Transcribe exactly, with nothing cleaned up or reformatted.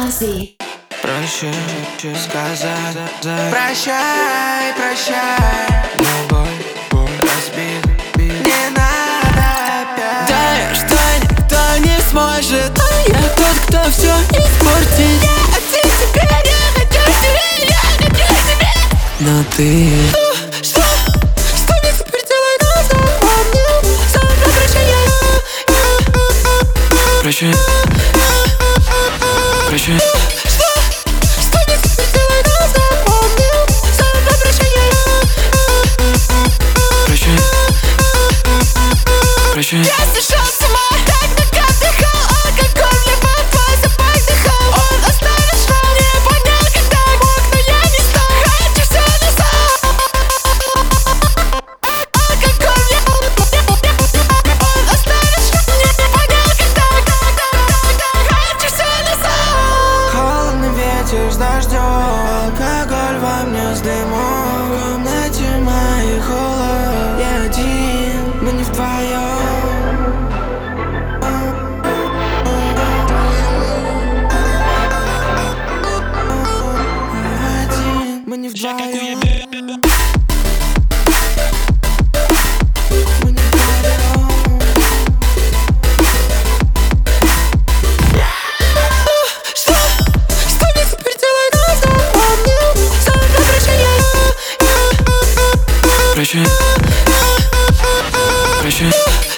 Ozzy. Проще сказать прощай, прощай, но боль, боль разбит, не надо опять. Да, я что никто не сможет, а я тот, кто все испортит. Я хочу тебя, я хочу тебя, я хочу тебя. Но ты... Что? Что мне теперь делать? Запомнил, завтра прощай. Прощай. Прощай. Я сошел с ума, так много вдыхал алкоголь, мне под твой запах дыхал. Он оставил шрам, не понял, когда мог, но я не стал. Хочу все назад. Алкоголь, мне он оставил шрам, не понял, когда хочу все назад. Холодный ветер с дождем, алкоголь во мне с дымом. В комнате моей холод, я один, мы не вдвоем. Мы не вдвоем. Мы не вдвоем. Что? Что мне теперь делать? Запомнил, завтра прощай. Прощай. Прощай.